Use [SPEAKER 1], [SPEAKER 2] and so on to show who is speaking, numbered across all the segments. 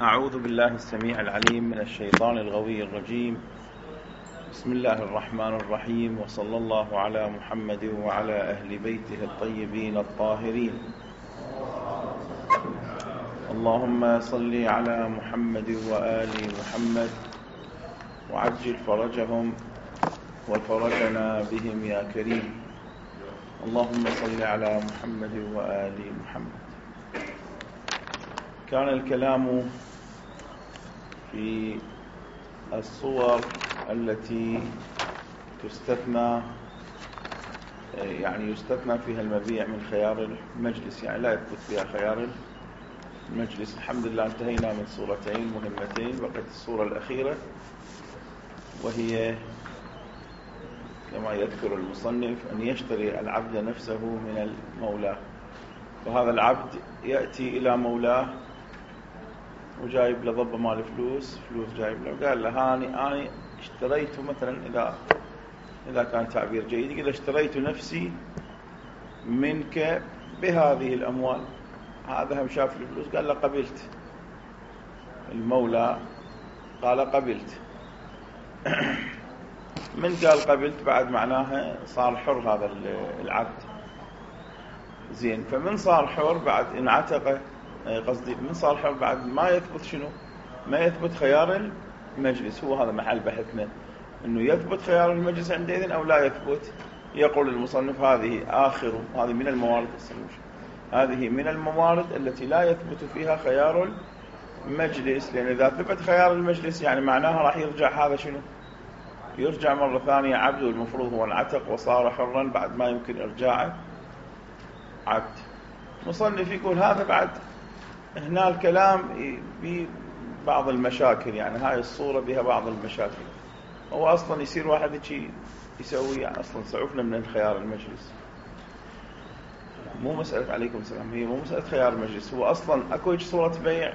[SPEAKER 1] أعوذ بالله السميع العليم من الشيطان الغوي الرجيم. بسم الله الرحمن الرحيم، وصلى الله على محمد وعلى أهل بيته الطيبين الطاهرين. اللهم صل على محمد وآل محمد وعجل فرجهم وفرجنا بهم يا كريم. اللهم صل على محمد وآل محمد. كان الكلام في الصور التي تستثنى، يعني يستثنى فيها المبيع من خيار المجلس، يعني لا يثبت فيها خيار المجلس. الحمد لله انتهينا من صورتين مهمتين، بقت الصورة الأخيرة وهي كما يذكر المصنف أن يشتري العبد نفسه من المولى. وهذا العبد يأتي إلى مولاه وجايب له ضبة مال فلوس جايب له، قال له أنا اشتريت مثلا، إذا كان تعبير جيد، قال اشتريت نفسي منك بهذه الأموال. هذا هم شاف الفلوس قال له قبلت. المولى قال قبلت. من قال قبلت بعد معناها صار حر هذا العبد. زين، فمن صار حر بعد ان عتق، قصدي من صار حر بعد ما يثبت شنو؟ ما يثبت خيار المجلس. هو هذا محل بحثنا، انه يثبت خيار المجلس عندئذ او لا يثبت. يقول المصنف هذه من الموارد، هذه من الموارد التي لا يثبت فيها خيار المجلس، لان اذا ثبت خيار المجلس يعني معناها راح يرجع هذا شنو؟ يرجع مرة ثانية عبد، والمفروض هو انعتق وصار حرا بعد ما يمكن ارجاعه عبد. مصنف يقول هذا بعد هنا الكلام ببعض المشاكل، يعني هاي الصورة بها بعض المشاكل. هو أصلا يصير واحد يسوي، يعني أصلا سعفنا من الخيار المجلس، مو مسألة عليكم السلام، هي مو مسألة خيار المجلس. هو أصلا أكو صورة بيع،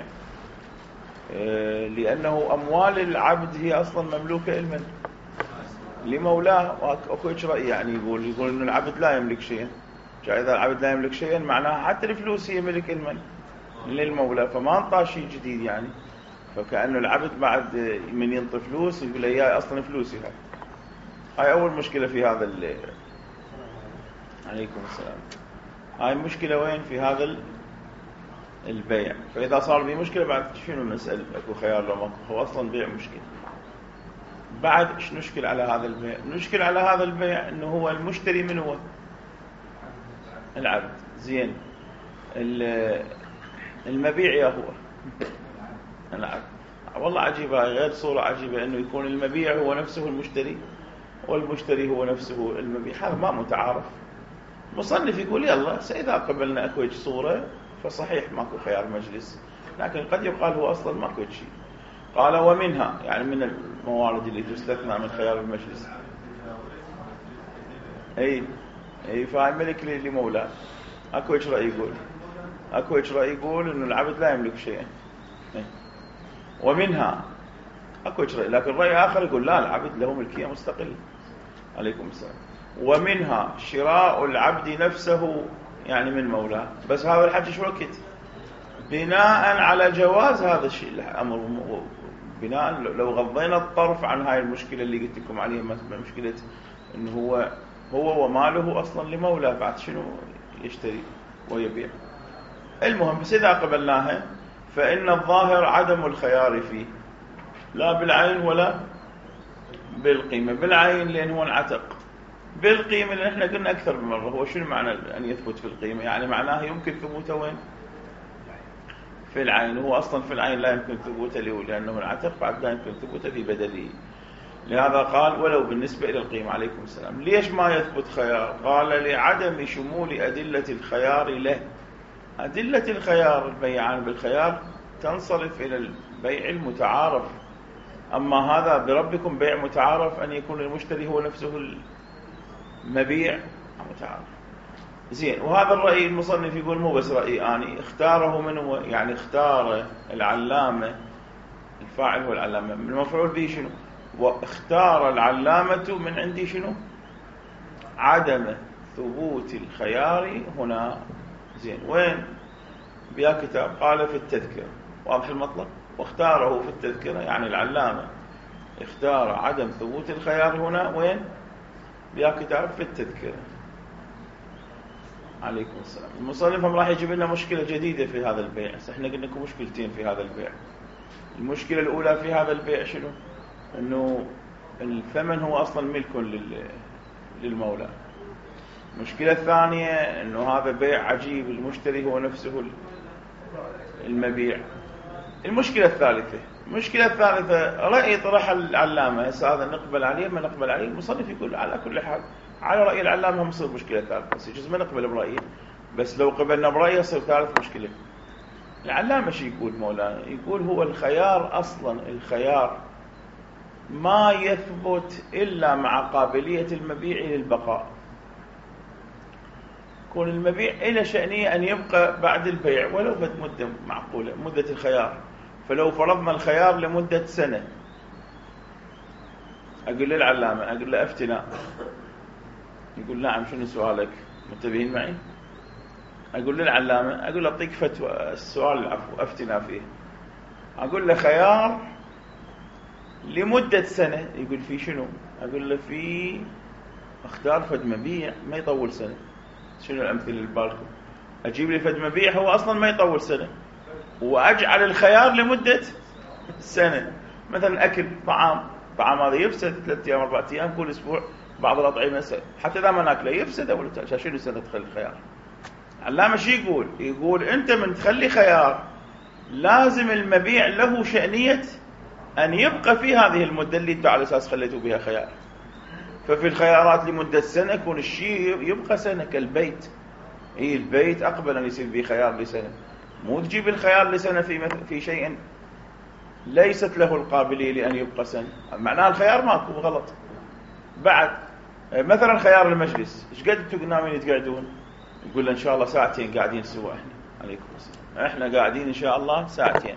[SPEAKER 1] لأنه أموال العبد هي أصلا مملوكة لمولاه. وأكو رأي يعني يقول إنه العبد لا يملك شيئا. إذا العبد لا يملك شيئا معناها حتى الفلوس هي ملك للمولى، فما انطى شيء جديد يعني. فكأنه العبد بعد من ينطي فلوس يقول لي أصلا فلوسي هاي أول مشكلة في هذا عليكم السلام. هاي المشكلة وين؟ في هذا البيع. فإذا صار بي مشكلة بعد شنو نسأل؟ أكو خيار لو ماكو؟ هو أصلا بيع مشكلة. بعد إيش نشكل على هذا البيع؟ نشكل على هذا البيع إنه هو المشتري من هو؟ العبد. زين، المبيع يا هو العبد. والله عجيبة، غير صورة عجيبة إنه يكون المبيع هو نفسه المشتري والمشتري هو نفسه المبيع. هذا ما متعارف. مصنف يقول يلا إذا قبلنا أكو صورة فصحيح ماكو خيار مجلس، لكن قد يقال هو أصلا ماكو شيء. قال ومنها، يعني من الموارد اللي تستثنى من خيار المجلس. أي فاهم ملك لمولاه. أكو رأي يقول إنه العبد لا يملك شيئا. ومنها أكو رأي، لكن رأي آخر يقول لا، العبد له ملكية مستقلة. عليكم السلام. ومنها شراء العبد نفسه، يعني من مولاه. بس هذا الحكي شو وقت؟ بناء على جواز هذا الشيء الأمر، بناء لو غضينا الطرف عن هاي المشكلة اللي قلت لكم عليها، مشكلة إنه هو وماله أصلا لمولاه، بعد شنو يشتري ويبيع. المهم، بس إذا قبلناها فإن الظاهر عدم الخيار فيه، لا بالعين ولا بالقيمة. بالعين لأن هو انعتق، بالقيمة لأن احنا قلنا أكثر من مرة هو شنو معنى أن يثبت في القيمة؟ يعني معناه يمكن ثبوته وين؟ في العين. هو أصلا في العين لا يمكن ثبوته لأنه انعتق، بعد لا يمكن ثبوته في بدله. لهذا قال ولو بالنسبة إلى القيمة. عليكم السلام. ليش ما يثبت خيار؟ قال لعدم شمول أدلة الخيار له. أدلة الخيار، البيعان بالخيار، تنصرف إلى البيع المتعارف. أما هذا بربكم بيع متعارف، أن يكون المشتري هو نفسه المبيع متعارف. زين، وهذا الرأي المصنف يقول مو بس رأيي أنا، اختاره من هو؟ يعني اختار العلامة، الفاعل هو العلامة، من المفعول به شنو؟ واختار العلامة من عندي شنو؟ عدم ثبوت الخيار هنا. زين، وين؟ بيا كتاب قال في التذكرة. واضح المطلب؟ واختاره في التذكرة، يعني العلامة اختار عدم ثبوت الخيار هنا وين؟ بها كتاب في التذكرة. عليكم السلام. المصنف راح يجيب لنا مشكلة جديدة في هذا البيع. احنا قلنا لكم مشكلتين في هذا البيع. المشكلة الأولى في هذا البيع شنو؟ أنه الثمن هو أصلا ملك للمولى. المشكلة الثانية أنه هذا بيع عجيب، المشتري هو نفسه المبيع. المشكلة الثالثة رأي طرح العلامة، هذا نقبل عليه ما نقبل عليه. المصنف يقول على كل حال على رأي العلامة مصير مشكلة ثالثة، بس يجوز ما نقبل برأيه، بس لو قبلنا برأيه يصير ثالث مشكلة. العلامة شو يقول مولانا؟ يقول هو الخيار أصلا، الخيار ما يثبت إلا مع قابلية المبيع للبقاء. يكون المبيع إلى شأنية أن يبقى بعد البيع ولو مدة معقولة، مدة الخيار. فلو فرضنا الخيار لمدة سنة، أقول للعلامة، أقول له أفتنا، يقول نعم شنو سؤالك؟ منتبهين معي؟ أقول للعلامة، أقول له أعطيك فتوى، السؤال العفو أفتنا فيه. أقول له خيار لمدة سنة، يقول في شنو؟ أقول له في اختار فد مبيع ما يطول سنة. شنو الأمثلة اللي ببالكم؟ أجيب لي فد مبيع هو أصلا ما يطول سنة، وأجعل الخيار لمدة سنة. مثلا أكل طعام هذا يفسد 3 أيام 4 أيام كل أسبوع، بعض الأطعمة حتى إذا ما ناكله يفسد، أو شنو سنة تخلي الخيار؟ علامة شو يقول أنت من تخلي خيار لازم المبيع له شأنية أن يبقى في هذه المدة اللي أنت على أساس خليته بها خيار. ففي الخيارات لمدة سنة يكون الشيء يبقى سنة، كالبيت. البيت أقبل أن يصير به خيار لسنة، مو تجيب الخيار لسنة في شيء ليست له القابلية لأن يبقى سنة، معناها الخيار ماكو، غلط. بعد مثلا خيار المجلس، ايش قد انتم ناويين تقعدون؟ يقول له إن شاء الله ساعتين قاعدين سوا احنا. عليكم السلام. احنا قاعدين إن شاء الله ساعتين.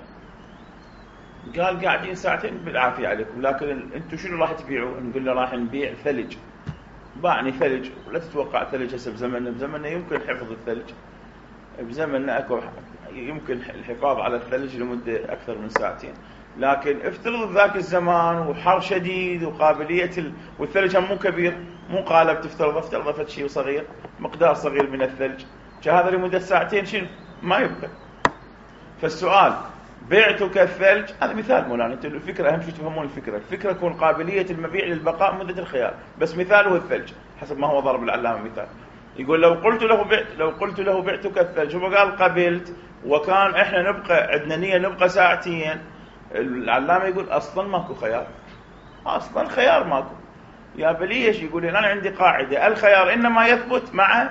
[SPEAKER 1] قال قاعدين ساعتين بالعافية عليكم، لكن انتم شنو راح تبيعوا؟ نقول له راح نبيع ثلج. باعني ثلج، ولا تتوقع ثلج هسه بزمننا يمكن حفظ الثلج، بزمننا اكو يمكن الحفاظ على الثلج لمدة أكثر من ساعتين. لكن افترض ذاك الزمان وحر شديد وقابلية والثلج مو كبير، مو قالب، افترض شيء صغير، مقدار صغير من الثلج، هذا لمدة ساعتين شنو ما يبقى. فالسؤال بعتك الثلج، هذا مثال مولانا، انتوا الفكرة أهم شيء تفهمون الفكرة تكون قابلية المبيع للبقاء مدة الخيار، بس مثاله الثلج حسب ما هو ضرب العلامة مثال. يقول لو قلت له بعتك الثلج، هو قال قبلت، وكان احنا نبقى عندنا نية نبقى ساعتين، العلامة يقول اصلا ماكو خيار، اصلا خيار ماكو. يا بليش يقول انا عندي قاعدة، الخيار انما يثبت مع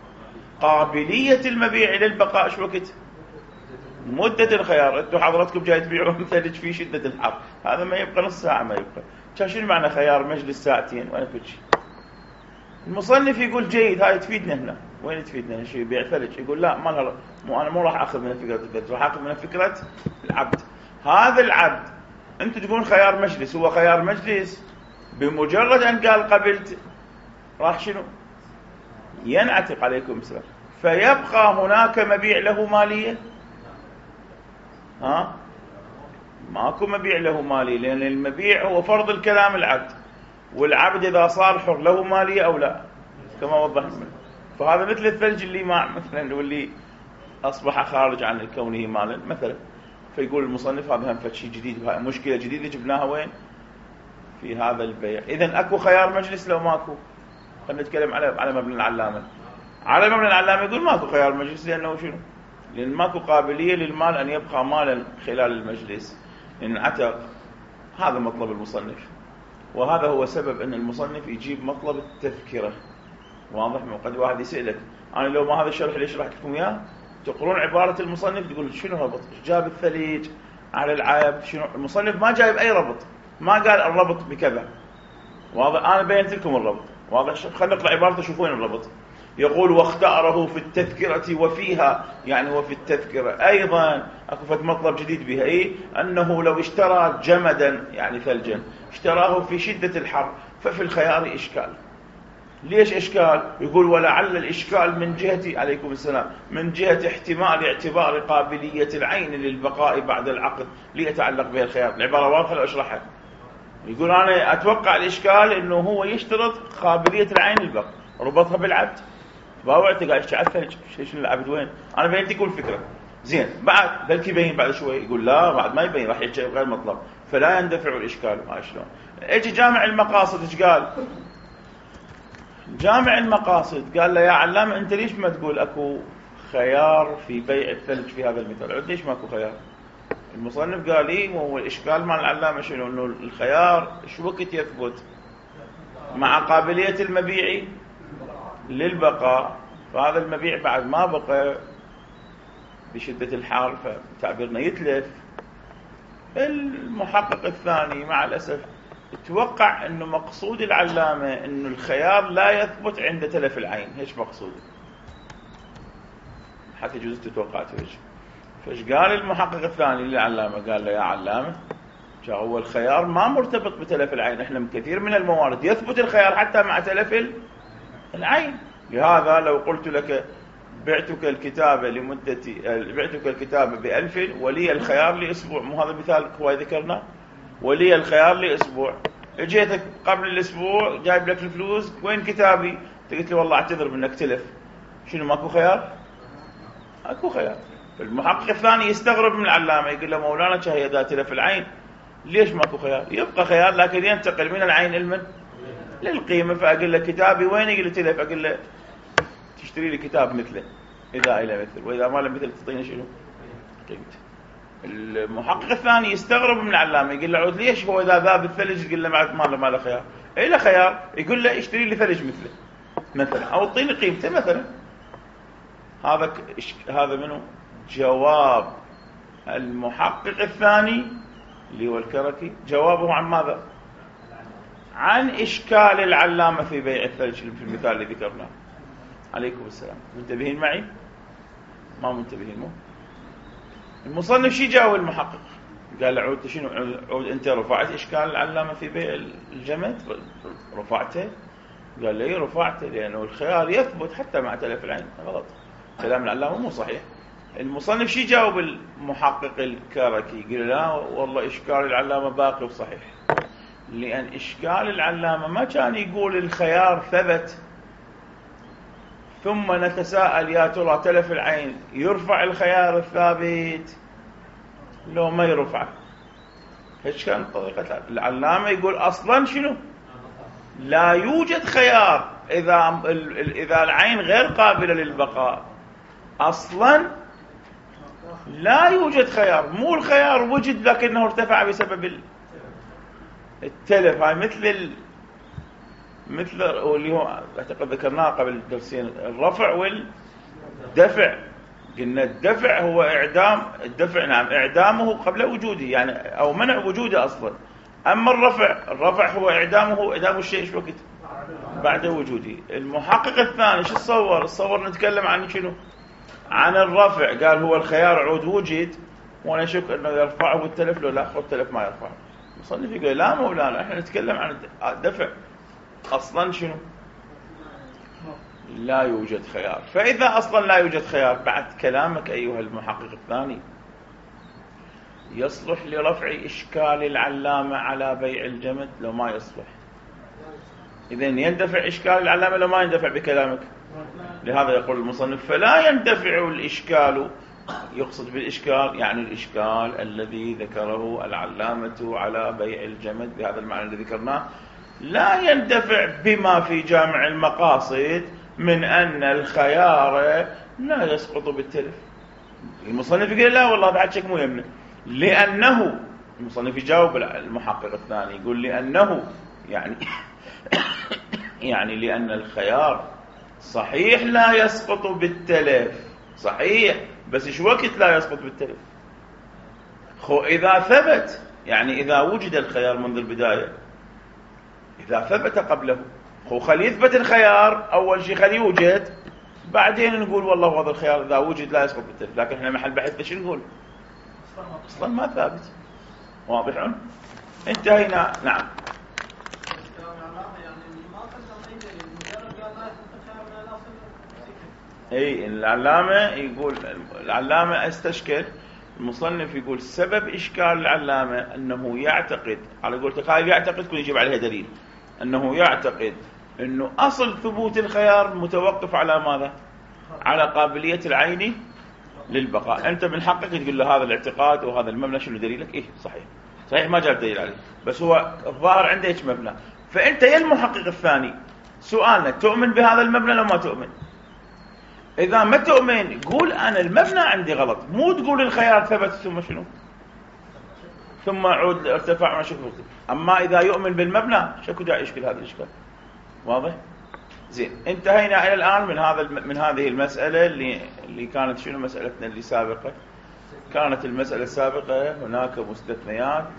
[SPEAKER 1] قابلية المبيع للبقاء. شو وقت؟ مدة الخيار. انتم حضرتكم جاي تبيعون ثلج في شدة الحر، هذا ما يبقى نص ساعة ما يبقى. شنو معنى خيار مجلس ساعتين وانا كل شيء؟ المصنف يقول جيد، هاي تفيدنا هنا. وين تفيدنا؟ شيء يبيع ثلج؟ يقول لا، انا مو راح اخذ من فكرة الثلج، راح اخذ من فكرة العبد. هذا العبد انت تقول خيار مجلس، هو خيار مجلس بمجرد ان قال قبلت راح شنو؟ ينعتق. عليكم السلام. فيبقى هناك مبيع له مالية؟ ماكو مبيع له مالية، لأن المبيع هو فرض الكلام العبد، والعبد إذا صار حر له مالية أو لا، كما وضحنا. فهذا مثل الثلج اللي مثلا واللي أصبح خارج عن كونه مالا مثلا. فيقول المصنف هذا هم شيء جديد، مشكلة جديدة جبناها وين؟ في هذا البيع. إذن أكو خيار مجلس لو ماكو؟ خلينا نتكلم على مبنى العلامة. على مبنى العلامة يقول ماكو خيار مجلس، لأنه شنو؟ لأن ماكو قابلية للمال أن يبقى مالا خلال المجلس، انعتق. هذا مطلب المصنف، وهذا هو سبب أن المصنف يجيب مطلب التذكرة. واضح؟ قد واحد يسألك أنا لو ما هذا الشرح ليش راح لكم إياه؟ تقرون عبارة المصنف تقول شنو ربط؟ جاب الثليج على العيب، شنو؟ المصنف ما جايب أي ربط، ما قال الربط بكذا. واضح؟ أنا بينت لكم الربط. واضح؟ خلينا نطلع عبارته شوفون الربط. يقول واختاره في التذكرة وفيها، يعني وفي التذكرة أيضا أكفت مطلب جديد بها، أنه لو اشترى جمدا يعني ثلجا اشتراه في شدة الحر ففي الخيار إشكال، ليش إشكال؟ يقول ولعل الإشكال من جهة عليكم السلام من جهة احتمال اعتبار قابلية العين للبقاء بعد العقد ليتعلق بها الخيار. العبارة واضحة أشرحها. يقول أنا أتوقع الإشكال إنه هو يشترط قابلية العين للبقاء، ربطها بالعبد. باوعت قال ايش الثلج؟ شنو العبد وين؟ أنا بينت كل فكرة. زين بعد بلكي يبين بعد شوي، يقول لا بعد ما يبين، راح يحكي غير مطلب، فلا يندفع الإشكال. ما شلون؟ اجي جامع المقاصد ايش قال؟ جامع المقاصد قال له يا علام انت ليش ما تقول اكو خيار في بيع الثلج في هذا المثال؟ عد ليش ماكو خيار؟ المصنف قال لي وهو الاشكال مع العلامه شنو؟ انه الخيار ايش وقت يثبت؟ مع قابليه المبيع للبقاء، فهذا المبيع بعد ما بقى بشده الحال فتعبيرنا يتلف. المحقق الثاني مع الاسف اتوقع انه مقصود العلامه انه الخيار لا يثبت عند تلف العين. ايش مقصوده؟ حتى جزء توقعت فايش قال المحقق الثاني للعلامه؟ قال له يا علامه هو الخيار ما مرتبط بتلف العين، احنا كثير من الموارد يثبت الخيار حتى مع تلف العين. لهذا لو قلت لك بعتك الكتابه بعتك الكتابه ب1000 ولي الخيار لاسبوع، مو هذا مثال هو ذكرنا؟ ولي الخيار لاسبوع، اجيتك قبل الاسبوع جايب لك الفلوس، وين كتابي؟ قلت لي والله اعتذر منك تلف. شنو ماكو خيار؟ اكو خيار. المحقق الثاني يستغرب من العلامه، يقول له مولانا شهي اذا تلف العين ليش ماكو خيار؟ يبقى خيار لكن ينتقل من العين للقيمه. فاقول له كتابي وين؟ يقول لي تلف. اقول له تشتري لي كتاب مثله اذا الى مثل، واذا ما له مثل تعطيني شنو؟ قيمته. المحقق الثاني يستغرب من العلامه، يقول له عود ليش هو اذا ذاب الثلج يقول له ما له خيار؟ اي له خيار، يقول له اشتري لي ثلج مثله مثلا او اعطيني قيمته مثلا. هذا منه جواب المحقق الثاني اللي هو الكركي. جوابه عن ماذا؟ عن اشكال العلامه في بيع الثلج في المثال اللي ذكرناه. عليكم السلام. منتبهين معي؟ ما منتبهين؟ مو المصنف شي جاوب المحقق؟ قال له عود شنو؟ عود انت رفعت اشكال العلامه في بيع الجمد؟ رفعته؟ قال لي رفعته لانه الخيار يثبت حتى مع تلف العين. غلط، كلام العلامه مو صحيح. المصنف شي جاوب المحقق الكركي؟ قال لا والله اشكال العلامه باقي وصحيح، لان اشكال العلامه ما كان يقول الخيار ثبت ثم نتساءل يا ترى تلف العين يرفع الخيار الثابت لو ما يرفع. ايش كان طريقة العلامة؟ يقول اصلا شنو؟ لا يوجد خيار اذا العين غير قابلة للبقاء، اصلا لا يوجد خيار. مو الخيار وجد لكنه ارتفع بسبب التلف. هاي مثل اللي هو اعتقد ذكرناه قبل درسين، الرفع والدفع. قلنا الدفع هو اعدام الدفع، نعم اعدامه قبل وجوده يعني او منع وجوده اصلا. اما الرفع هو اعدام الشيء ايش وقت؟ بعد وجوده. المحقق الثاني شو تصور نتكلم عن شنو؟ عن الرفع. قال هو الخيار عود وجد وانا اشك انه يرفعه التلف لو لا التلف ما يرفعه. المصنف يقول لا مولانا احنا نتكلم عن الدفع، اصلا شنو؟ لا يوجد خيار. فاذا اصلا لا يوجد خيار بعد كلامك ايها المحقق الثاني يصلح لرفع اشكال العلامه على بيع الجمد لو ما يصلح؟ اذن يندفع اشكال العلامه لو ما يندفع بكلامك؟ لهذا يقول المصنف فلا يندفع الاشكال. يقصد بالاشكال يعني الاشكال الذي ذكره العلامه على بيع الجمد بهذا المعنى الذي ذكرناه، لا يندفع بما في جامع المقاصد من أن الخيار لا يسقط بالتلف. المصنف يقول لا والله بعد شك مو يمنع، لأنه المصنف يجاوب المحقق الثاني يقول لأنه يعني لأن الخيار صحيح لا يسقط بالتلف، صحيح، بس ايش وقت لا يسقط بالتلف؟ إذا ثبت، يعني إذا وجد الخيار منذ البداية، إذا ثبت قبله. خلي يثبت الخيار أول شيء، خلي يوجد، بعدين نقول والله هذا الخيار إذا وجد لا يسقط بالتلف. لكن احنا محل بحث شو نقول؟ أصلا ما ثابت. واضح؟ انتهينا. نعم. اي العلامة يقول، العلامة استشكل المصنف يقول سبب إشكال العلامة أنه يعتقد، على قولتك هاي يعتقد كل يجيب عليها دليل، أنه يعتقد أنه أصل ثبوت الخيار متوقف على ماذا؟ على قابلية العين للبقاء. أنت من حقك تقول له هذا الاعتقاد وهذا المبنى شنو دليلك؟ إيه صحيح، صحيح ما جاب دليل عليه، بس هو الظاهر عنده هيك مبنى. فأنت يا المحقق الثاني سؤالنا تؤمن بهذا المبنى لو ما تؤمن؟ إذا ما تؤمن قول أنا المبنى عندي غلط، مو تقول الخيار ثبت ثم شنو؟ ثم عود ارتفع ما شكله. أما إذا يؤمن بالمبنى شكو داعي يشكل هذا الإشكال؟ واضح؟ زين، انتهينا إلى الآن من هذه المسألة اللي كانت شنو مسألتنا اللي سابقة. كانت المسألة السابقة هناك مستثنيات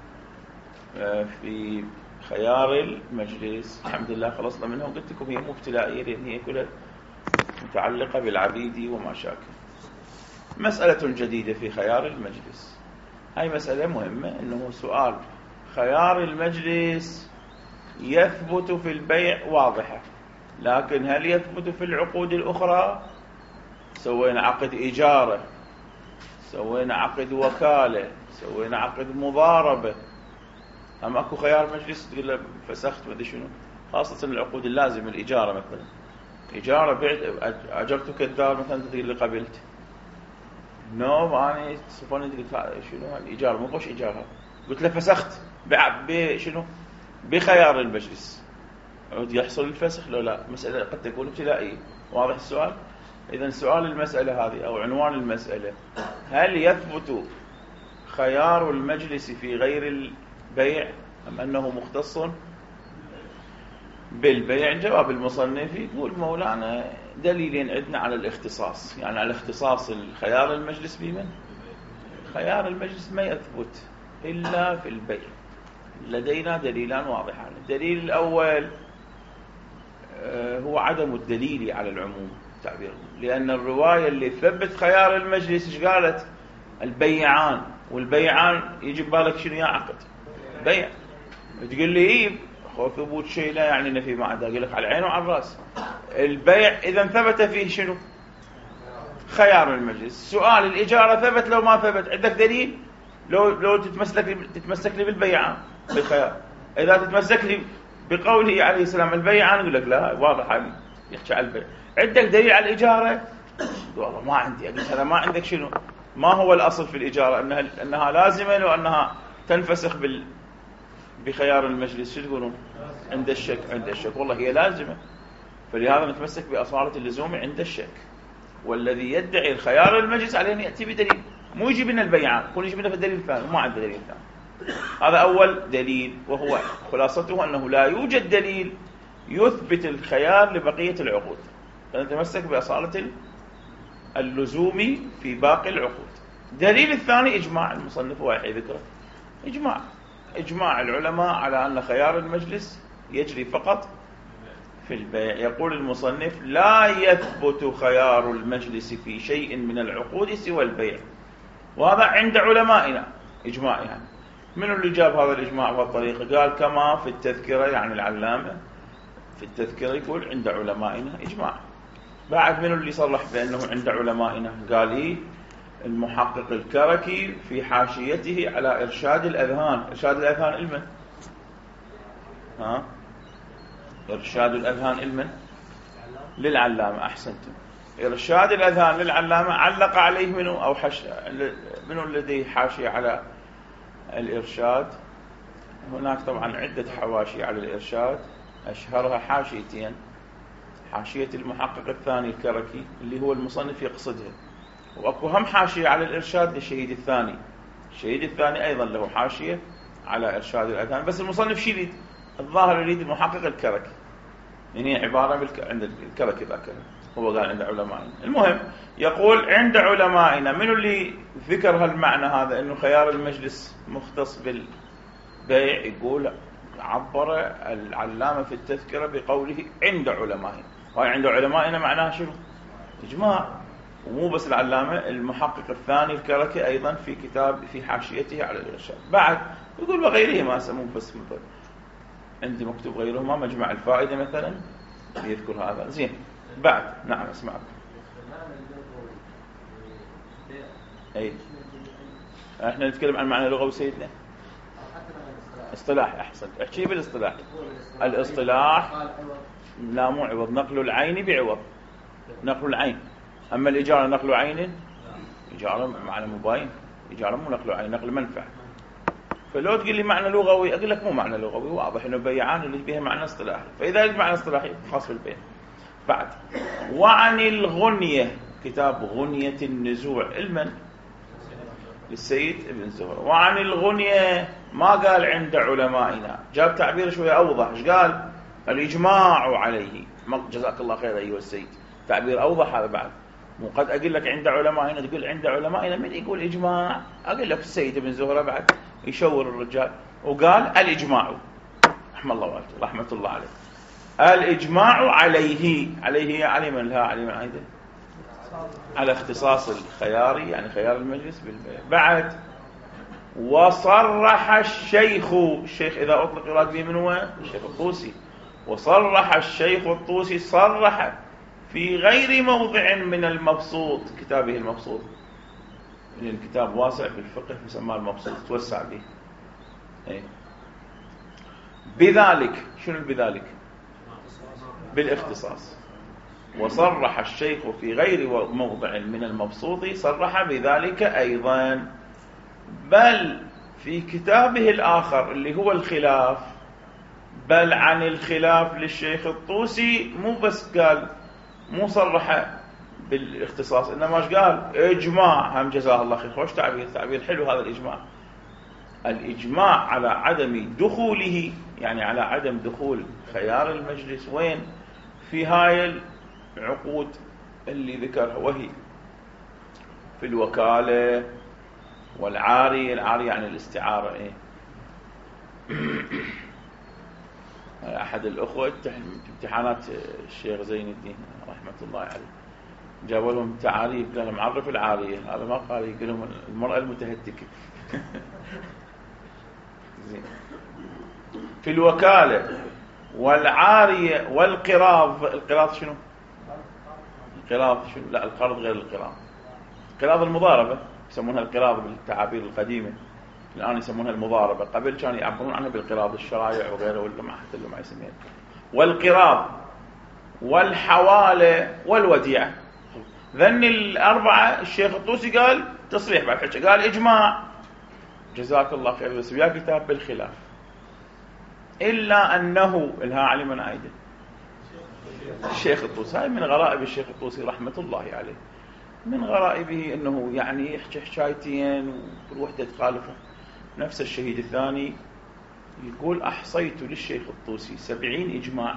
[SPEAKER 1] في خيار المجلس، الحمد لله خلصنا منها، وقلت لكم هي مو ابتلائية لأن هي كلها متعلقة بالعبيد وما شاكل. مسألة جديدة في خيار المجلس، هاي مسألة مهمة، إنه سؤال خيار المجلس يثبت في البيع واضحة، لكن هل يثبت في العقود الأخرى؟ سوينا عقد إجارة، سوينا عقد وكالة، سوينا عقد مضاربة، أما أكو خيار مجلس تقول له فسخت ما شنو، خاصة العقود اللازمة، الإجارة مثلا، إجارة بعت أجرتك الدار مثلا تقول لي قبلت، نو أنا صفوني تقول شنو الإجارة مو خوش إجارة، قلت له فسخت بشنو بخيار المجلس، عود يحصل الفسخ لو لا؟ مسألة قد تكون ابتلائية. واضح السؤال؟ إذن سؤال المسألة هذه أو عنوان المسألة، هل يثبت خيار المجلس في غير البيع أم أنه مختص بالبيع؟ جواب المصنف يقول مولانا دليلين عندنا على الاختصاص، يعني على اختصاص الخيار المجلس بمن؟ خيار المجلس ما يثبت إلا في البيع، لدينا دليلان واضحان. الدليل الأول هو عدم الدليل على العموم تعبير، لأن الرواية اللي ثبت خيار المجلس ايش قالت؟ البيعان، والبيعان يجي ببالك شنو؟ يا عقد بيع، تقول لي إيه هو ثبوت شيء لا يعني نفي ما عدا، أقول لك على العين وعلى الراس. البيع إذا ثبت فيه شنو؟ خيار المجلس. سؤال الإجارة ثبت لو ما ثبت؟ عندك دليل؟ لو تتمسك لي بالبيعان بالخيار، إذا تتمسك لي بقوله عليه السلام البيعان يقول لك لا واضح يحكي على البيع. عندك دليل على الإجارة؟ والله ما عندي. أقول هذا ما عندك شنو؟ ما هو الأصل في الإجارة؟ أنها لازمة لو أنها تنفسخ بخيار المجلس؟ شو تقولون؟ عند الشك. عند الشك والله هي لازمة، فلهذا نتمسك بأصالة اللزوم عند الشك. والذي يدعي الخيار المجلس عليه أن يأتي بدليل، مو يجيب لنا البيعان، يقول يجيب لنا في الدليل الثاني، ما عنده دليل ثاني. هذا أول دليل، وهو خلاصته أنه لا يوجد دليل يثبت الخيار لبقية العقود، فنتمسك بأصالة اللزوم في باقي العقود. دليل الثاني إجماع المصنف واحد ذكره، إجماع العلماء على أن خيار المجلس يجري فقط في البيع. يقول المصنف لا يثبت خيار المجلس في شيء من العقود سوى البيع، وهذا عند علمائنا إجماع. يعني من اللي جاب هذا الإجماع والطريقة؟ قال كما في التذكرة، يعني العلامة في التذكرة يقول عند علمائنا إجماع. بعد من اللي صرح بأنه عند علمائنا؟ قال إيه؟ المحقق الكركي في حاشيته على إرشاد الأذهان. إرشاد الأذهان علما، إرشاد الأذهان علما للعلامة. أحسنتم. إرشاد الأذهان للعلامة علق عليه منه أو منه الذي حاشية على الإرشاد؟ هناك طبعا عدة حواشي على الإرشاد، أشهرها حاشيتين، حاشية المحقق الثاني الكركي اللي هو المصنف يقصدها، وأكو هم حاشية على الإرشاد للشهيد الثاني. الشهيد الثاني أيضا له حاشية على إرشاد الأذهان، بس المصنف شي يريد؟ الظاهر يريد المحقق الكركي، يعني عبارة عند الكركي ذاك هو قال عند علمائنا. المهم يقول عند علمائنا. من اللي ذكر هالمعنى هذا انه خيار المجلس مختص بالبيع؟ يقول عبر العلامة في التذكرة بقوله عند علمائنا، وهي عند علمائنا معناها شنو؟ إجماع. ومو بس العلامة، المحقق الثاني الكركي أيضا في كتاب في حاشيته على الإرشاد. بعد يقول وغيرهما، سموه بس مثلا عندي مكتوب غيرهما، مجمع الفائدة مثلا يذكر هذا. زين بعد نعم اسمعكم. اي احنا نتكلم عن معنى لغوي سيدنا. اصطلاح احسن، احكي بالاصطلاح. الاصطلاح لا مو عوض، نقل العين بعوض، نقل العين. اما الاجاره نقل عين، اجاره معنى مباين، اجاره مو نقل عين، نقل منفعه. فلو تقول لي معنى لغوي اقول لك مو معنى لغوي، واضح انه بيعان اللي بها معنى اصطلاحي، فاذا قلت معنى اصطلاحي خاص بالبيع. بعد وعن الغنيه، كتاب غنيه النزوع المن للسيد ابن زهر. وعن الغنيه ما قال عند علمائنا، جاب تعبير شويه اوضح. ايش قال؟ الاجماع عليه. جزاك الله خير ايها السيد، تعبير اوضح هذا. بعد مو قد اقول لك عند علمائنا، تقول عند علمائنا من يقول اجماع؟ اقول لك السيد ابن زهره بعد يشور الرجال وقال الاجماع رحمه الله والده رحمه الله عليه. الاجماع عليه، عليه علي من لها علي من عيده، على اختصاص الخياري يعني خيار المجلس بالبيع. بعد وصرح الشيخ، الشيخ اذا اطلق يراد به من هو؟ الشيخ الطوسي. وصرح الشيخ الطوسي، صرح في غير موضع من المبسوط، كتابه المبسوط، لأن الكتاب واسع في الفقه يسمى المبسوط، توسع به. بذلك، شنو بذلك؟ بالاختصاص. وصرح الشيخ في غير موضع من المبسوط، صرح بذلك أيضا. بل في كتابه الآخر اللي هو الخلاف، بل عن الخلاف للشيخ الطوسي، مو بس قال مو صرح بالاختصاص، إنما قال إجماع. هم جزاه الله خير، خوش تعبير، تعبير حلو هذا الإجماع. الإجماع على عدم دخوله، يعني على عدم دخول خيار المجلس وين؟ في هاي العقود اللي ذكرها، وهي في الوكالة والعاري. العاري يعني الاستعارة. أحد الأخوة امتحانات الشيخ زين الدين رحمة الله عليه، جابوا لهم تعاريف، قال لهم عرف العارية. هذا ما قال، يقول لهم المرأة المتهتكة. في الوكالة والعارية والقراض. القراض شنو؟ القراض شنو؟ لا، القرض غير القراض. القراض المضاربة يسمونها القراض بالتعابير القديمة، الآن يسمونها المضاربة. قبل كانوا يعبرون عنها بالقراض، الشرايع وغيره، ولا ما حتى اللي ما يسميها. والقراض والحوالة والوديعة، ذن الأربعة الشيخ الطوسي قال تصريح بعد حكي، قال إجماع. جزاك الله خير، بس ويا كتاب بالخلاف. إلا أنه الها علي من عيده الشيخ الطوسي. هاي من غرائب الشيخ الطوسي رحمة الله عليه، من غرائبه أنه يعني يحكي حكايتين وكل وحدة تخالفه. نفس الشهيد الثاني يقول أحصيت للشيخ الطوسي 70 إجماع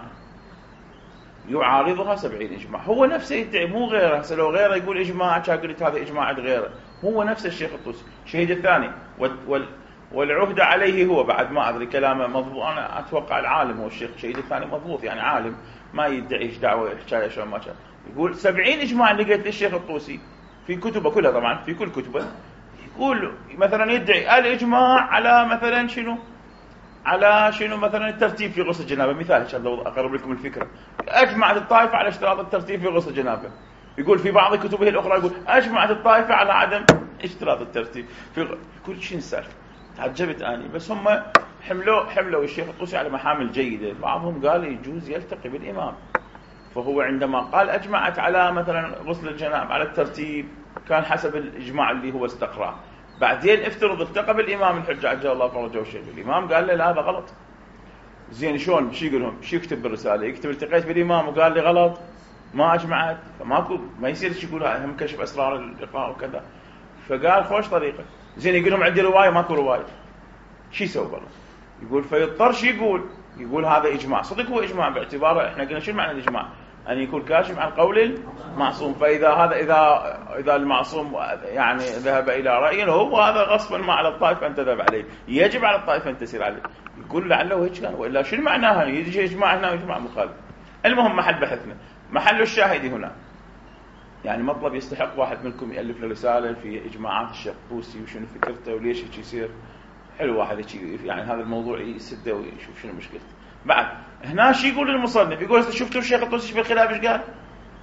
[SPEAKER 1] يعارضها 70 إجماع. هو نفسه يدعي، مو غيره. هسه لو غيره يقول إجماع، قلت هذا إجماع غيره. هو نفس الشيخ الطوسي الشهيد الثاني. والعهد عليه هو بعد ما أدري كلامه مضبوط، أنا أتوقع العالم هو الشيخ الشهيد الثاني مضبوط، يعني عالم ما يدعيش دعوة حكاية شو ما شاء. يقول 70 إجماع اللي قلت للشيخ الطوسي في كتبه كلها، طبعا في كل كتبه. يقول مثلا يدعي الإجماع على مثلا شنو، على شنو مثلا الترتيب في غسل الجنابة. مثال عشان أقرب لكم الفكرة، أجمعت الطائفة على اشتراط الترتيب في غسل الجنابة. يقول في بعض كتبه الأخرى يقول أجمعت الطائفة على عدم اشتراط الترتيب في كل شيء. نسالف تعجبت أنا، بس هم حملوا الشيخ الطوسي على محامل جيدة. بعضهم قال يجوز يلتقي بالإمام، فهو عندما قال أجمعت على مثلا غسل الجنابة على الترتيب كان حسب الإجماع اللي هو استقراه. بعدين افترض التقى بالإمام الحجة عجل الله فرجه الشيخ، الإمام قال له لا هذا غلط. زين شلون؟ شو يقول لهم؟ شو يكتب بالرسالة؟ يكتب التقيت بالإمام وقال لي غلط، ما أجمعت، فماكو، ما يصير يقول هم كشف أسرار اللقاء وكذا. فقال خوش طريقة. زين يقول لهم عندي رواية، ماكو رواية، شو يسوي بالله؟ يقول فيضطر شو يقول هذا إجماع. صدق هو إجماع باعتباره إحنا قلنا شو معنى الإجماع؟ أن يكون كاشف عن قول المعصوم. فإذا هذا إذا المعصوم يعني ذهب إلى رأيه هو هذا غصبا ما على الطائفة أن تذهب عليه، يجب على الطائفة أن تسير عليه. يقول لعله هيك كان، وإلا شو معناها؟ يجي إجماع هنا وإجماع مخالف. المهم محل بحثنا، محل الشاهد هنا، يعني مطلب يستحق واحد منكم يألف له رسالة في إجماعات الشيخ الطوسي وشنو فكرته وليش هيك يصير. حلو واحد يعني هذا الموضوع يسده ويشوف شنو مشكلته. بعد هنا شو يقول المصنف؟ يقول شفتوا الشيخ الطوسي بالخلاف ايش قال؟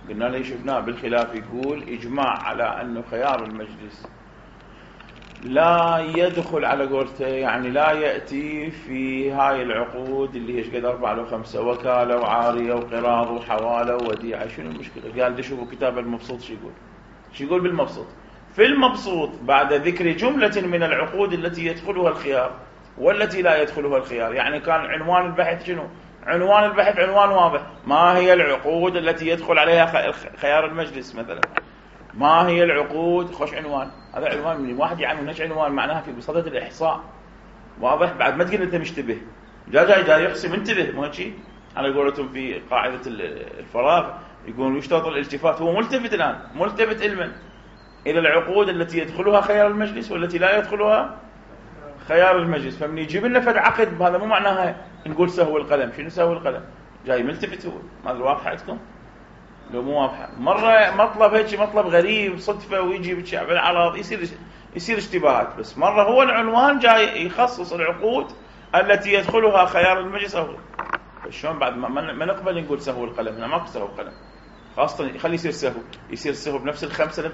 [SPEAKER 1] قلنا له شفناه بالخلاف يقول إجماع على أنه خيار المجلس لا يدخل على قولته، يعني لا يأتي في هاي العقود اللي هي قد 4 أو 5 وكالة وعارية وقراض وحوالة ووديعة. شنو المشكلة؟ قال شوفوا كتاب المبسوط شو يقول بالمبسوط. في المبسوط بعد ذكر جملة من العقود التي يدخلها الخيار والتي لا يدخلها الخيار، يعني كان عنوان البحث شنو؟ عنوان البحث عنوان واضح، ما هي العقود التي يدخل عليها خيار المجلس مثلا، ما هي العقود، خوش عنوان. هذا عنوان من واحد يعني نش عنوان معناها في بصدد الإحصاء واضح. بعد ما تقول أنت مشتبه جاي يحسم انتبه، مو هيك على قولتهم في قاعدة الفراغ يقولون يشترط الالتفات. هو ملتفت الآن، ملتفت علما إلى العقود التي يدخلها خيار المجلس والتي لا يدخلها خيار المجلس. فمن يجيب لنا فد عقد هذا مو معناها نقول سهو القلم. شنو سهو القلم؟ جاي ملتفت. هو ما ادري واضحه عندكم لو مو واضحه. مره مطلب هيك مطلب غريب صدفه ويجي بالشعب العراض يصير اشتباهات، بس مره هو العنوان جاي يخصص العقود التي يدخلها خيار المجلس. او شلون بعد ما نقبل نقول سهو القلم؟ هنا ماكو سهو القلم، خاصه خلي يصير سهو بنفس الخمسه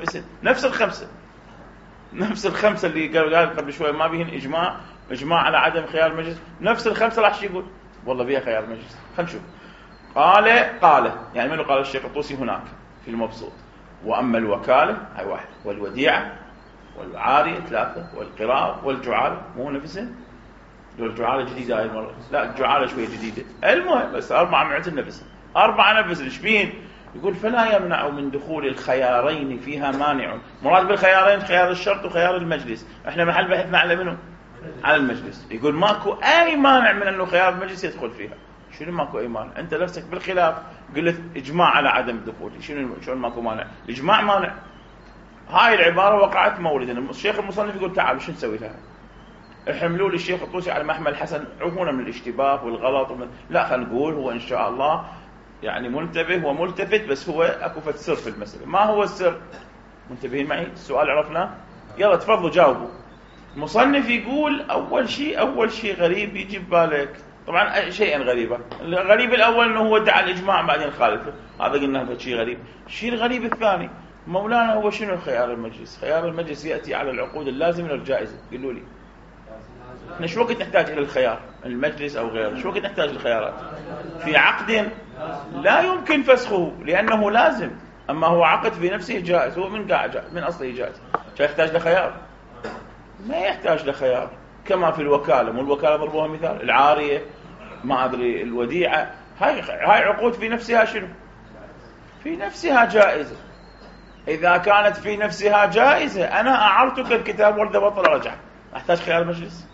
[SPEAKER 1] نفس الخمسه اللي قال قبل شوي ما بيهن اجماع على عدم خيار المجلس. نفس الخمسه راح يقول والله بيها خيار المجلس. خلينا نشوف. قال يعني من قال الشيخ الطوسي هناك في المبسوط: واما الوكاله هاي واحد، والوديعه والعاريه 3، والقراء والجعاله مو نفسه. لو الجعاله جديده هاي المره، لا الجعاله شويه جديده، المهم بس 4 معت النفس 4 نفس الشبين. يقول فلا يمنع من دخول الخيارين فيها مانع. مراد بالخيارين خيار الشرط وخيار المجلس. احنا محل بحثنا على منه؟ على المجلس. يقول ماكو اي مانع من انه خيار المجلس يدخل فيها. شنو ماكو اي مانع؟ انت نفسك بالخلاف قلت اجماع على عدم الدخول. شنو ماكو مانع؟ الاجماع مانع. هاي العباره وقعت مولدا. الشيخ المصنف يقول تعالوا شو نسوي لها؟ احملوا لي الشيخ الطوسي على محمل حسن، عوفونا من الاشتباه والغلط لا خلينا نقول هو ان شاء الله يعني منتبه وملتفت، بس هو اكو فد سر في المسألة. ما هو السر؟ منتبهين معي؟ السؤال عرفناه؟ يلا تفضلوا جاوبوا. المصنف يقول أول شيء غريب يجي ببالك، طبعا شيئا غريبا. الغريب الأول أنه هو ادعى الإجماع بعدين خالفه، هذا قلنا هذا شيء غريب. الشيء الغريب الثاني مولانا هو شنو خيار المجلس؟ خيار المجلس يأتي على العقود اللازمة والجائزة. قولوا لي احنا شو وقت نحتاج إلى الخيار؟ المجلس أو غيره شو وقت نحتاج للخيارات؟ في عقد لا يمكن فسخه لأنه لازم، أما هو عقد في نفسه جائز، هو من أصله جائز. يحتاج لخيار؟ ما يحتاج لخيار. كما في الوكالة، مو الوكالة ضربوها مثال، العارية ما أدري الوديعة، هاي عقود في نفسها شنو؟ في نفسها جائزة. إذا كانت في نفسها جائزة أنا أعرتك الكتاب ولد بطل رجع، أحتاج خيار مجلس؟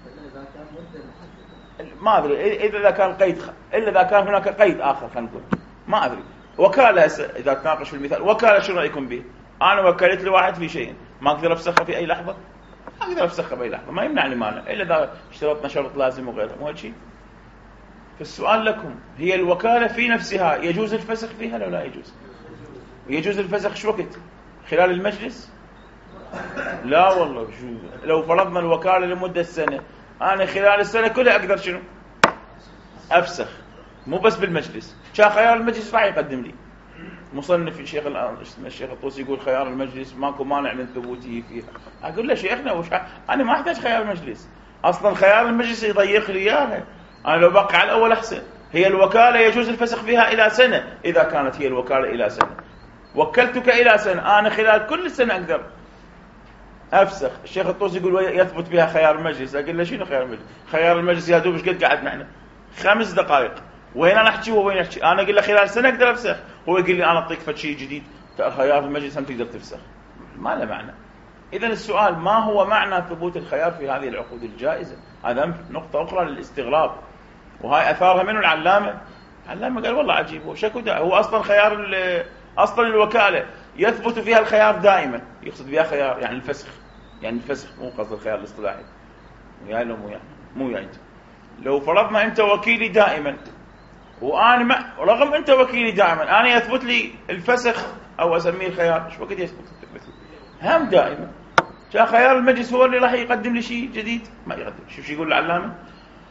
[SPEAKER 1] ما أدري إذا كان قيد إلا إذا كان هناك قيد آخر. خلينا نقول ما أدري وكالة إذا تناقش في المثال وكالة شو رأيكم به؟ أنا وكلت لواحد في شيء ما أقدر أفسخه في أي لحظة؟ أقدر أفسخه بأي لحظة، ما يمنعني مانع إلا إذا اشترطنا شرط لازم وغيره. مو هالشيء. فالسؤال لكم هي الوكالة في نفسها يجوز الفسخ فيها لو لا يجوز؟ يجوز الفسخ شو وقت؟ خلال المجلس؟ لا والله. شو لو فرضنا الوكالة لمدة سنة، أنا خلال السنة كلها أقدر شنو؟ أفسخ. مو بس بالمجلس، شا خيار المجلس راح يقدم لي مصنف الشيخ الطوسي يقول خيار المجلس ماكو مانع من ثبوته فيها. أقول له شيخنا أنا ما أحتاج خيار المجلس، أصلا خيار المجلس يضيق لي إياها. أنا لو بقى على الأول أحسن. هي الوكالة يجوز الفسخ فيها إلى سنة، إذا كانت هي الوكالة إلى سنة وكلتك إلى سنة، أنا خلال كل سنة أقدر أفسخ. الشيخ الطوسي يقول يثبت بها خيار المجلس. أقول له شنو خيار المجلس؟ خيار المجلس يا دوب قد قعد معنا 5 دقائق، وين أنا أحكي وين أحكي؟ أنا أقول له خلال سنة أقدر أفسخ، هو يقول لي أنا أعطيك فشي جديد خيار المجلس هم تقدر تفسخ. ما له معنى. إذن السؤال ما هو معنى ثبوت الخيار في هذه العقود الجائزة؟ هذا نقطة أخرى للاستغراب، وهاي أثارها منه العلامة قال والله عجيب. هو أصلا خيار أصلا الوكالة يثبت فيها الخيار دائما، يقصد بها خيار يعني الفسخ، مو قصد الخيار الاصطلاحي. يعني مو يعني لو فرضنا أنت وكيلي دائما وأنا رغم أنت وكيلي دائما أنا يثبت لي الفسخ أو أسميه الخيار، شو وقت يثبت هم دائما؟ جاء خيار المجلس هو اللي راح يقدم لي شيء جديد؟ ما يقدم. شو يقول العلامة؟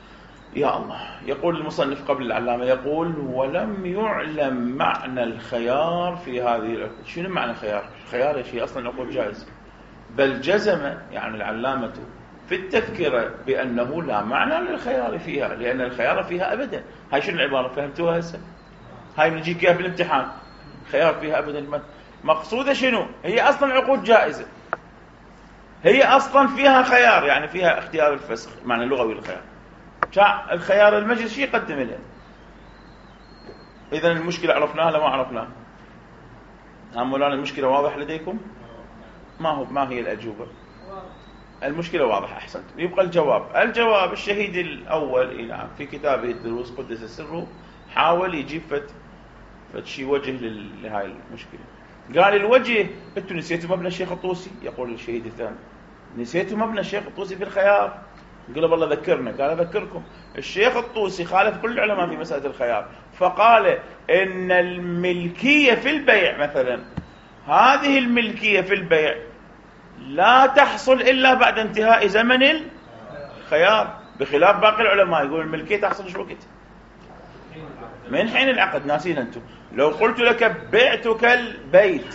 [SPEAKER 1] يا الله. يقول المصنف قبل العلامة، يقول ولم يعلم معنى الخيار في هذه العقود. شنو معنى الخيار؟ الخيار يا شيء أصلا عقود جائز، بل جزم يعني العلامة في التذكرة بأنه لا معنى للخيار فيها، لأن الخيار فيها أبدا. هاي شنو العبارة؟ فهمتوها هسه؟ هاي بنجيك اياها بالامتحان. خيار فيها أبدا مقصودة شنو؟ هي أصلا عقود جائزة، هي أصلا فيها خيار، يعني فيها اختيار الفسخ، معنى لغوي الخيار. الخيار المجلس شيء يقدم له. إذن المشكلة عرفناها لما عرفناها؟ مولانا المشكلة واضح لديكم؟ ما هي الأجوبة؟ المشكلة واضحة، أحسنت. يبقى الجواب الشهيد الأول نعم في كتابه الدروس قدس سره حاول يجيب فد شيء وجه لهاي المشكلة. قال الوجه، انتم نسيتوا مبنى الشيخ الطوسي. يقول الشهيد الثاني نسيتوا مبنى الشيخ الطوسي في الخيار. قال والله ذكرنا. قال أذكركم، الشيخ الطوسي خالف كل العلماء في مسألة الخيار، فقال إن الملكية في البيع مثلا، هذه الملكية في البيع لا تحصل إلا بعد انتهاء زمن الخيار، بخلاف باقي العلماء يقول الملكية تحصل شو وقت؟ من حين العقد. ناسين أنتم. لو قلت لك بعتك البيت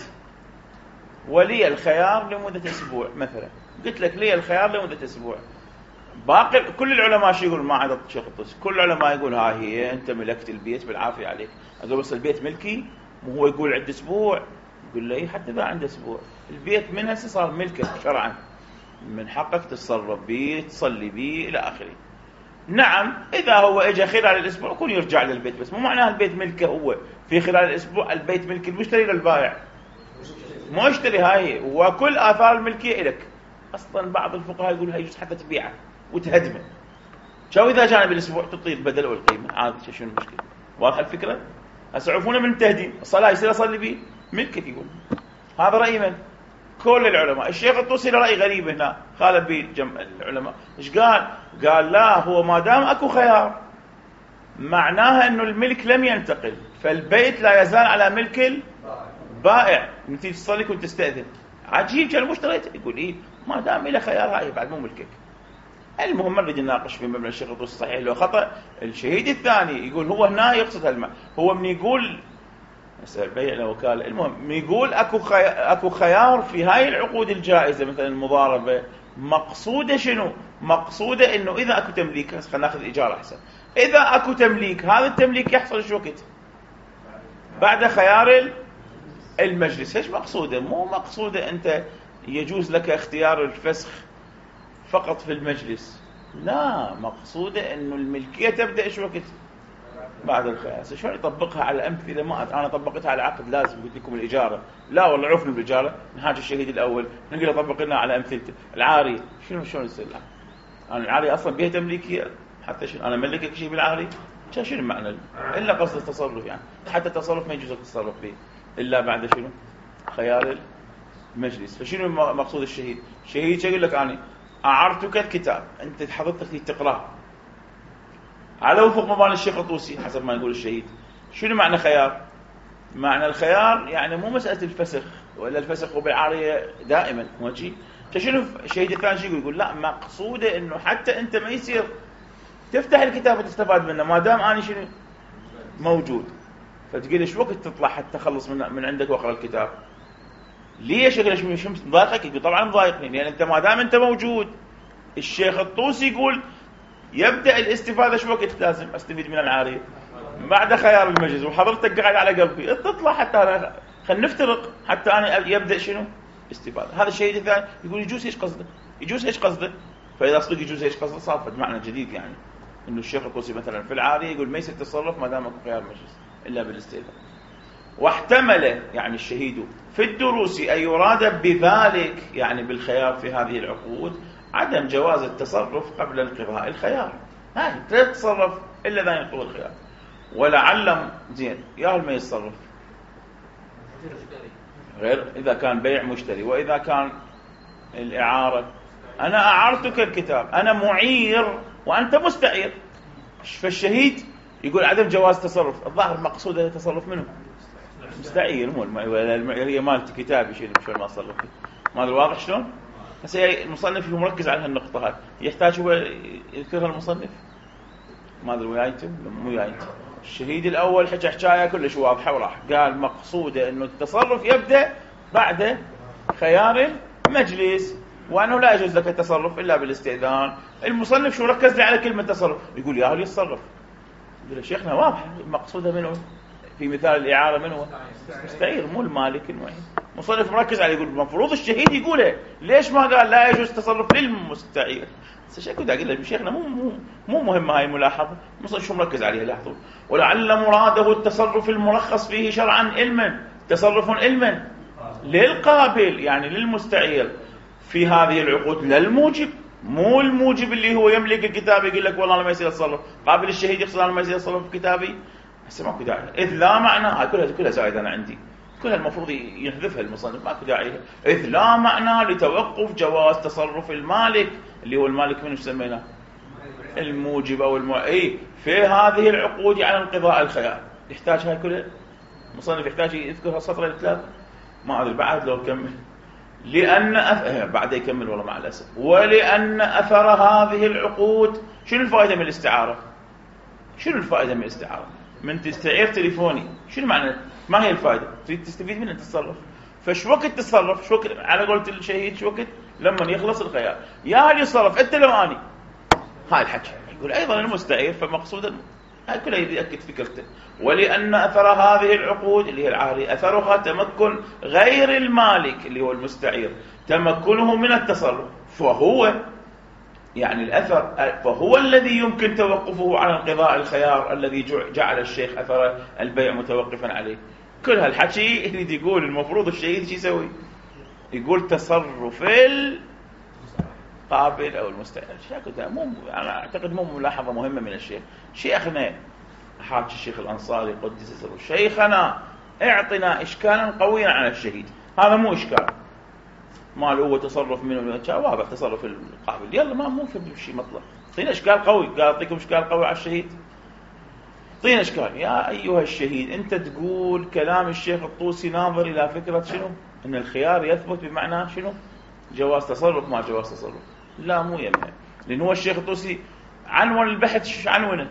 [SPEAKER 1] ولي الخيار لمدة أسبوع مثلا، قلت لك لي الخيار لمدة أسبوع، باقي كل العلماء شو يقول؟ ما عدا الشيخ الطوسي، كل العلماء يقول ها هي أنت ملكت البيت بالعافية عليك. أقول بس البيت ملكي، مو هو يقول عند أسبوع. يقول لي حتى إذا عند أسبوع البيت من هسه صار ملكك شرعا، من حقك تتصرف بيه، تصلي بيه إلى آخره. نعم إذا هو إجا خلال الأسبوع يكون يرجع للبيت، بس مو معناه البيت ملكه هو في خلال الأسبوع. البيت ملك المشتري للبائع، مو اشتري. هاي وكل آثار الملكية إلك. أصلا بعض الفقهاء يقول هاي يجوز حتى تبيعه وتهدمه. شو إذا جانا بالأسبوع تعطيه البدل والقيمة عادي، شنو المشكلة؟ واضحة الفكرة؟ هسه عرفونا من التهديم. الصلاة يصير أصلي بيه ملكك. يقول هذا رأي من؟ كل العلماء. الشيخ الطوسي رأي غريب هنا، خالف به جمع العلماء. ايش قال؟ قال لا، هو ما دام اكو خيار معناها انه الملك لم ينتقل، فالبيت لا يزال على ملك البائع. انت تصلي كنت تستأذن، عجيب كان اشتريت. يقول ايه ما دام له خيار هاي بعد مو ملكك. المهم نريد نناقش في مبنى الشيخ الطوسي صحيح لو خطأ. الشهيد الثاني يقول هو هنا يقصد هو من يقول بيع الوكالة. المهم يقول اكو خيار في هاي العقود الجائزة مثلا المضاربة. مقصودة شنو؟ مقصودة انه اذا اكو تمليك، خلينا ناخذ ايجار احسن. اذا اكو تمليك، هذا التمليك يحصل شو وقت؟ بعد خيار المجلس. ايش مقصودة؟ مو مقصودة انت يجوز لك اختيار الفسخ فقط في المجلس، لا، مقصودة انه الملكية تبدأ ايش وقت؟ بعد الخيار. شلون يطبقها على الأمثلة؟ ما أنا طبقتها على عقد لازم قلت لكم الإجارة، لا والله عرفنا بالإجارة نحاج الشهيد الأول نقدر نطبق لنا على أمثلته. العاري شلون يصير؟ أنا العاري أصلا بيها تمليكية، حتى شنو أنا ملكك شيء بالعاري؟ شنو المعنى؟ إلا قصد التصرف، يعني حتى التصرف ما يجوز التصرف به إلا بعد شنو؟ خيار المجلس. فشنو مقصود الشهيد؟ الشهيد يقول لك أنا أعرتك الكتاب، أنت حضرتك تقرأه على وفق مباني الشيخ الطوسي حسب ما يقول الشهيد. شنو معنى خيار؟ معنى الخيار يعني مو مسألة الفسخ، ولا الفسخ وبالعارية دائما موجي. شنو الشهيد الثاني يقول لا، مقصودة انه حتى انت ما يصير تفتح الكتاب وتستفاد منه ما دام اني شنو موجود. فتقول ايش وقت تطلع حتى تخلص من عندك واقرا الكتاب؟ ليش؟ شو مضايقك؟ يقول طبعا مضايقني، لان انت ما دام انت موجود. الشيخ الطوسي يقول يبدأ الاستفادة شو وقت لازم استفيد من العارية؟ بعد خيار المجلس، وحضرتك قاعد على قلبي تطلع حتى أنا خلينا نفترق حتى أنا يبدأ شنو؟ استفادة. هذا الشيء الثاني يقول يجوز ايش قصده؟ يجوز ايش قصده؟ فإذا صدق يجوز ايش قصده صار معنى جديد، يعني إنه الشيخ الطوسي مثلا في العارية يقول ما يصير تصرف ما دام اكو خيار المجلس إلا بالاستئذان. واحتمل يعني الشهيد في الدروس أن يراد بذلك يعني بالخيار في هذه العقود عدم جواز التصرف قبل انقضاء الخيار. هاي لا تتصرف إلا إذا ينقضي الخيار. ولعل زين يا ما يتصرف غير إذا كان بيع مشتري. وإذا كان الإعارة، أنا أعرتك الكتاب، أنا معير وأنت مستعير. فالشهيد يقول عدم جواز تصرف. الظاهر مقصود التصرف منه مستعير، مو المعيرية مالتي كتابي شيء شلون ما أصرف فيه. ما أدري واضح شلون؟ هسه المصنف مركز على هالنقطة هاي، يحتاج هو يذكرها المصنف. ما ادري ويايتم مو ويايتم. الشهيد الاول حكى حكايه كلش واضحه وراح قال مقصوده انه التصرف يبدا بعد خيار المجلس، وانه لا يجوز لك التصرف الا بالاستئذان. المصنف شو ركز لي على كلمه تصرف، يقول يا هل يتصرف. يقول شيخنا واضح مقصوده منه في مثال الاعاره منه مستعير مو المالك المعين. مصنف مركز عليه يقول المفروض الشهيد يقوله، ليش ما قال لا يجوز التصرف للمستعير؟ شكو دا اقول له شيخنا مو مهمه هاي الملاحظه، مصنف شو مركز عليها لاحظوا. ولعل مراده التصرف المرخص فيه شرعا علما، تصرف علما للقابل يعني للمستعير في هذه العقود، لا الموجب، مو الموجب اللي هو يملك الكتاب يقول لك والله ما يصير اتصرف. قابل الشهيد يقصد انا ما يصير اتصرف في كتابي، هسه ماكو داعي. اذ لا معنى هاي كلها زايده انا عندي، كلها المفروض يحذفها المصنف، ماكو داعي. اذ لا معنى لتوقف جواز تصرف المالك، اللي هو المالك من سميناه الموجب او في هذه العقود على انقضاء الخيار. يحتاج هاي كلها المصنف يحتاج يذكر هالسطرين الثلاثه، ما ادري بعد لو كمل. لأن بعد يكمل والله مع الأسف. ولأن أثر هذه العقود، شنو الفائدة من الاستعارة؟ شنو الفائدة من الاستعارة؟ من تستعير تليفوني، شنو معنى؟ ما هي الفائدة؟ تريد تستفيد منه تتصرف. فش وقت تتصرف؟ شو وقت على قولة الشهيد شو وقت؟ لما يخلص الخيار. يا هل يتصرف أنت لو أني. هاي الحكي. يقول أيضا المستعير فمقصود هاي كلها يأكد فكرته. ولأن أثر هذه العقود اللي هي العارية أثرها تمكن غير المالك اللي هو المستعير، تمكنه من التصرف، فهو يعني الأثر فهو الذي يمكن توقفه على انقضاء الخيار الذي جعل الشيخ أثر البيع متوقفا عليه. كل هالحكي يريد يقول المفروض الشهيد شو يسوي؟ يقول تصرف القابل أو المستعير. أنا أعتقد مو ملاحظة مهمة من الشيخ. شيخنا حاج الشيخ الأنصاري قدس سره شيخنا اعطنا إشكالا قويا على الشهيد، هذا مو إشكال مال هو تصرف منه واضح تصرف القابل، يلا ما ممكن شيء مطلق. اعطينا إشكال قوي، قال أعطيكم إشكال قوي على الشهيد، اعطينا إشكال. يا أيها الشهيد أنت تقول كلام الشيخ الطوسي ناظر إلى فكرة شنو؟ أن الخيار يثبت بمعنى شنو؟ جواز تصرف ما جواز تصرف. لا مو يمنع، لأن هو الشيخ الطوسي عنوان البحث شو عنونه؟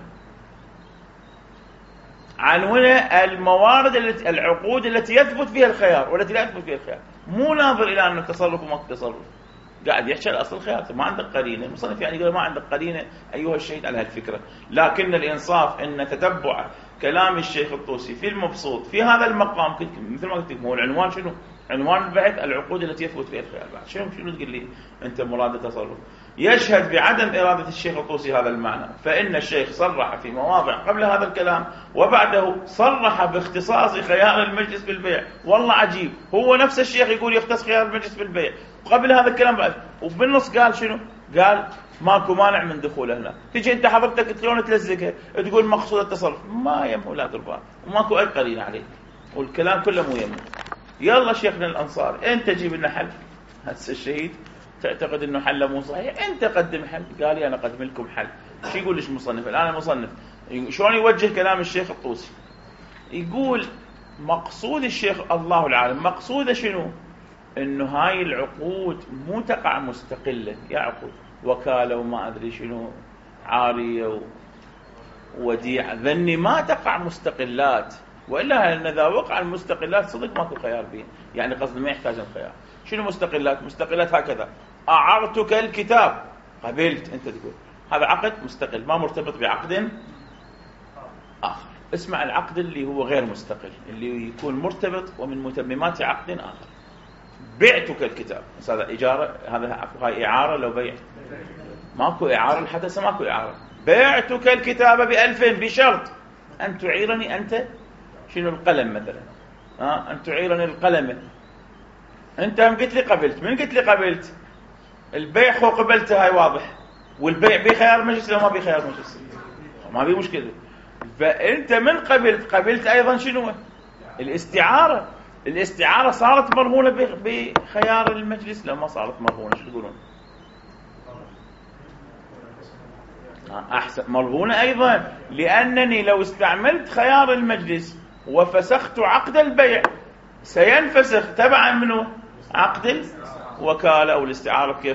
[SPEAKER 1] عنوان الموارد العقود التي يثبت فيها الخيار والتي لا يثبت فيها الخيار، مو ناظر الى انه تصرف وما تصرف. قاعد يحكي على اصل الخيار، ما عندك قرينه. المصنف يعني يقول ما عندك قرينه ايها الشهيد على هالفكره. لكن الانصاف ان تتبع كلام الشيخ الطوسي في المبسوط في هذا المقام مثل ما قلت لك، هو العنوان شنو؟ عنوان البحث العقود التي يثبت فيها الخيار. بعد شنو تقول لي انت مراد التصرف؟ يشهد بعدم إرادة الشيخ الطوسي هذا المعنى، فإن الشيخ صرح في مواضع قبل هذا الكلام وبعده صرح باختصاص خيار المجلس بالبيع. والله عجيب، هو نفس الشيخ يقول يختص خيار المجلس بالبيع قبل هذا الكلام بعد، وبالنص قال شنو؟ قال ماكو مانع من دخوله هنا. تجي انت حضرتك تلون تلزقها تقول مقصود التصرف، ما يمه لا تربان وماكو اي قرينه عليه، والكلام كله مو يمه. يلا شيخنا الأنصار انت جيب لنا حل. هسه الشهيد تعتقد انه حل مو صحيح، انت قدم حل. قال لي انا اقدم لكم حل. شو يقول ليش مصنف الان؟ المصنف شلون يوجه كلام الشيخ الطوسي؟ يقول مقصود الشيخ الله العالم، مقصوده شنو؟ انه هاي العقود مو تقع مستقله، يا عقود وكاله وما ادري شنو عاريه ووديعه ذني ما تقع مستقلات، والا ان اذا وقع المستقلات صدق ماكو خيار بين، يعني قصد ما يحتاج الخيار. شنو مستقلات؟ مستقلات هكذا: أعرتك الكتاب، قبلت. أنت تقول هذا عقد مستقل ما مرتبط بعقد آخر. اسمع العقد اللي هو غير مستقل اللي يكون مرتبط ومن متممات عقد آخر. بعتك الكتاب، هذا إجارة، هاي إعارة لو بيع. ماكو إعارة الحدث، ماكو إعارة. بعتك الكتاب ب1000 بشرط أن تعيرني أنت شنو القلم مثلا، أن تعيرني القلم. أنت قلت لي قبلت، من قلت لي قبلت؟ البيع خو قبلته، هاي واضح. والبيع بخيار مجلس لو ما بخيار مجلس ما في مشكلة. فأنت من قبلت أيضا شنو؟ الاستعارة. الاستعارة صارت مرهونة بخيار المجلس لو ما صارت مرهونة شو تقولون؟ أحسن، مرهونة أيضا، لأنني لو استعملت خيار المجلس وفسخت عقد البيع سينفسخ تبعا منه عقد الوكالة أو الاستعارة كيفكم،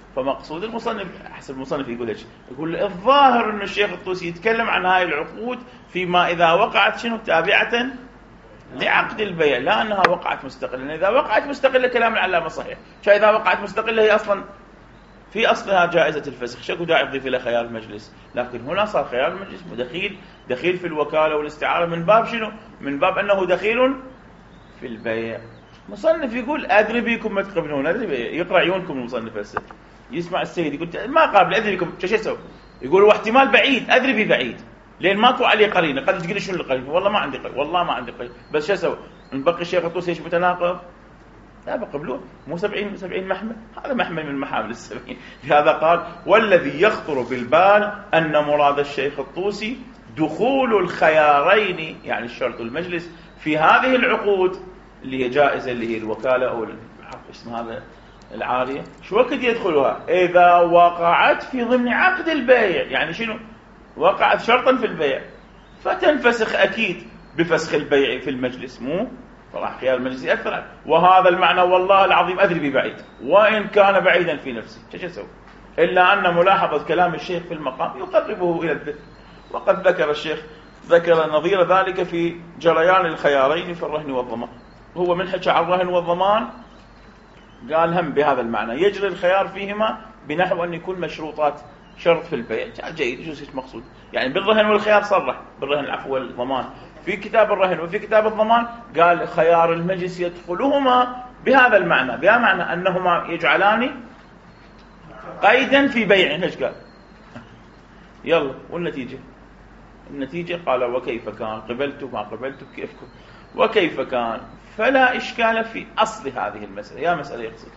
[SPEAKER 1] فمقصود المصنف حسب المصنف يقول ايش؟ يقول الظاهر أن الشيخ الطوسي يتكلم عن هاي العقود فيما إذا وقعت شنو تابعة لعقد البيع، لا أنها وقعت مستقلة. إذا وقعت مستقلة كلام العلامة صحيح، إذا وقعت مستقلة هي أصلا في أصلها جائزة الفسخ، شكو داعي تضيف إلى خيار المجلس؟ لكن هنا صار خيار المجلس دخيل في الوكالة والاستعارة من باب شنو؟ من باب أنه دخيل في البيع. مصنف يقول أدري بيكم ما تقبلون، يقرأ عيونكم المصنف هسه يسمع السيد يقول ما قابل أدري بيكم شو يسوي؟ يقول واحتمال بعيد، أدري بي بعيد لأن ماكو عليه قرينة. قد تقول شنو القرينة؟ والله ما عندي قرينة، والله ما عندي قرينة، بس شو اسوي؟ نبقي الشيخ الطوسي ايش متناقض؟ لا بقبلوه، مو 70 محمل، هذا محمل من محامل ال70. لهذا قال والذي يخطر بالبال أن مراد الشيخ الطوسي دخول الخيارين، يعني الشرط والمجلس، في هذه العقود اللي هي جائزة، اللي هي الوكالة أو اسم هذا العارية. شو وقت يدخلها؟ إذا وقعت في ضمن عقد البيع، يعني شنو؟ وقعت شرطا في البيع، فتنفسخ أكيد بفسخ البيع في المجلس، مو طبعا خيار المجلس يأثر عليه. وهذا المعنى والله العظيم أدري ببعيد وإن كان بعيدا في نفسي، شو يسوي؟ إلا أن ملاحظة كلام الشيخ في المقام يقربه إلى الذكر. وقد ذكر الشيخ نظير ذلك في جريان الخيارين في الرهن والضمان. هو من حكى عن الرهن والضمان قال هم بهذا المعنى يجري الخيار فيهما بنحو أن يكون مشروطات شرط في البيع. جيد، شو مقصود؟ يعني بالرهن والخيار صرح، بالرهن العفو والضمان في كتاب الرهن وفي كتاب الضمان قال خيار المجلس يدخلهما بهذا المعنى، بهذا معنى أنهما يجعلان قيدا في بيع. ايش قال؟ يلا النتيجة قال وكيف كان قبلت ما قبلت كيفكم وكيف كان فلا إشكال في أصل هذه المسألة. يا مسألة يقصد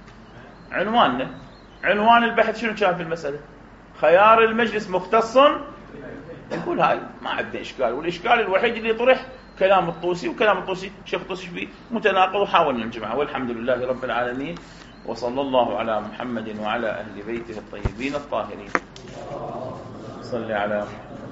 [SPEAKER 1] عنوان البحث شنو كان في المسألة؟ خيار المجلس مختص، يقول هاي ما عندنا إشكال، والإشكال الوحيد اللي طرح كلام الطوسي، وكلام الطوسي شيخ الطوسي فيه متناقض، وحاولنا نجمعه والحمد لله رب العالمين. وصلى الله على محمد وعلى أهل بيته الطيبين الطاهرين. صل على محمد.